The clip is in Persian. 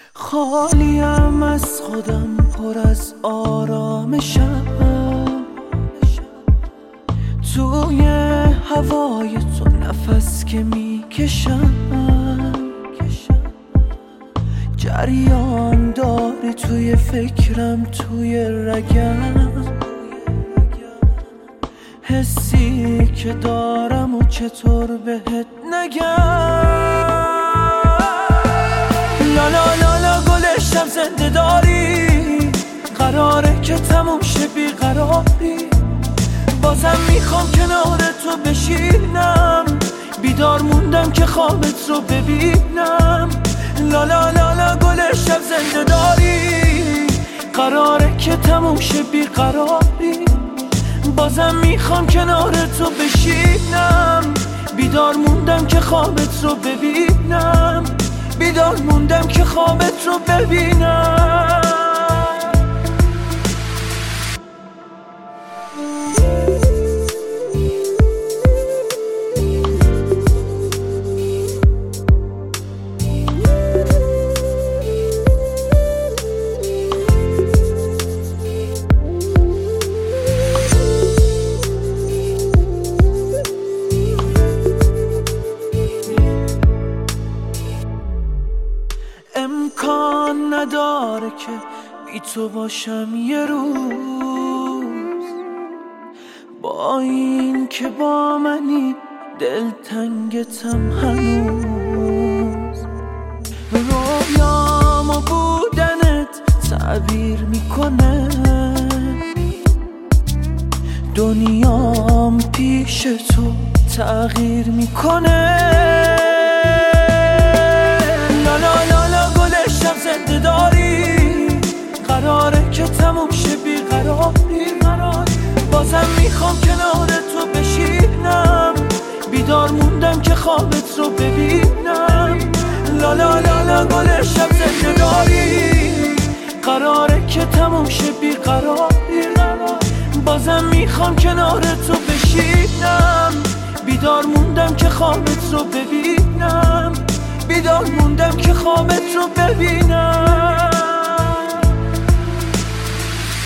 خالیم از خودم، پر از آرامشم، توی هوای تو نفس که میکشم، جریان داری توی فکرم، توی رگم، حسی که دارم و چطور بهت نگم. لالا لالا گل شب زنده داری، قراره که تموم شه بیقراری، بازم میخوام کنار تو بشینم، بیدار موندم که خوابت رو ببینم. لالا لالا گل شب زنده داری، قراره که تموم شه بیقراری، بازم میخوام کنار تو بشینم، بیدار موندم که خوابت رو ببینم، بیدار موندم که خوابت رو ببینم. امکان نداره که بی تو باشم یه روز، با این که با منی دلتنگتم هنوز، رویام و بودنت تعبیر میکنه، دنیام پیش تو تغییر میکنه. زنده داری، قراره که تموم شه بیقراری، بازم میخوام کنار تو بشینم، بیدار موندم که خوابت رو ببینم. لالا لالا گل شب زنده داری، قراره که تموم شه بیقراری، بازم میخوام کنار تو بشینم، بیدار موندم که خوابت رو ببینم، بیدار موندم که خوابت رو ببینم.